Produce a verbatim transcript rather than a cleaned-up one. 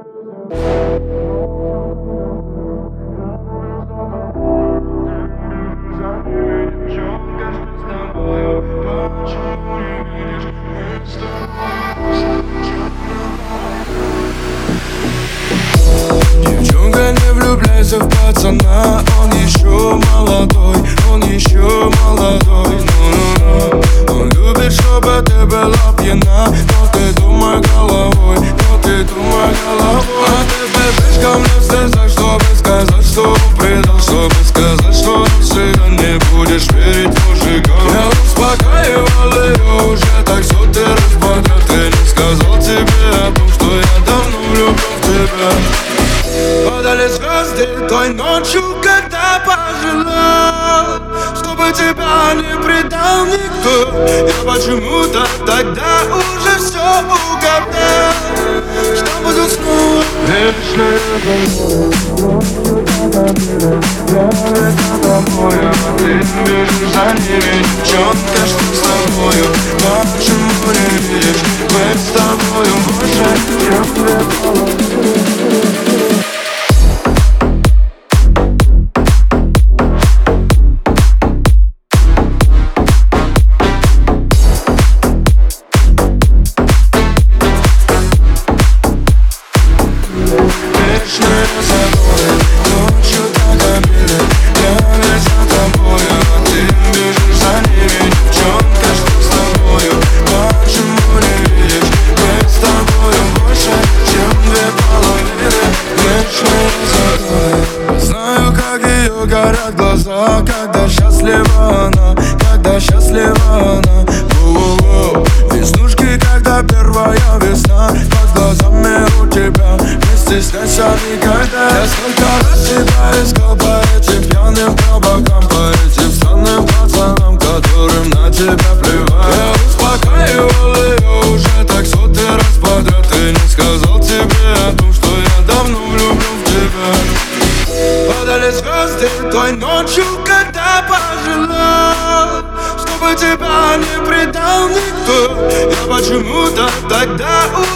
Девчонка, не влюбляйся в пацана, он еще молодой, он еще молодой. Ну-ну-ну. Он любит, чтобы ты была пьяна, но ты думай головой, но ты думай головой. А ты бежишь мне в слезах, чтобы сказать, что он предал, чтобы сказать, что навсегда не будешь верить мужикам. Я успокаивал ее уже так сотый раз подряд. Ты не сказал тебе о том, что я давно влюблен в тебя. Падали звезды той ночью, когда пожелал, чтобы тебя не предал никто. Я почему-то тогда уже все угадал, что будут снова вечные тобой. А ты бежишь за ними, девчонка, что с тобою? Почему не видишь, быть с тобою больше, чем две половины? Горят глаза, когда счастлива она, когда счастлива она. Воу-воу-воу. Веснушки, когда первая весна под глазами у тебя. Не стесняйся никогда. Я сколько раз тебя искал по этим пьяным кабакам, по этим странным пацанам, которым на тебя плевать. Я успокаивал ее уже так сотый раз подряд. И не сказал тебе о том, что я давно влюблен в тебя. Падали звезды той ночью, когда пожелал, чтобы тебя не предал никто. Я почему-то тогда